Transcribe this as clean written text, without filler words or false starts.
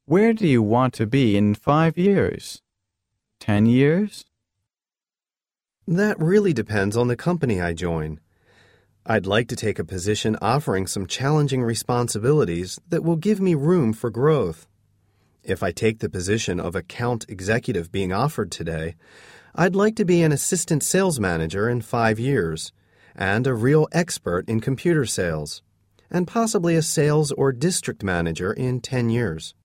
Where do you want to be in 5 years? 10 years? That really depends on the company I join. I'd like to take a position offering some challenging responsibilities that will give me room for growth. If I take the position of account executive being offered today, I'd like to be an assistant sales manager in 5 years and a real expert in computer sales, and possibly a sales or district manager in 10 years.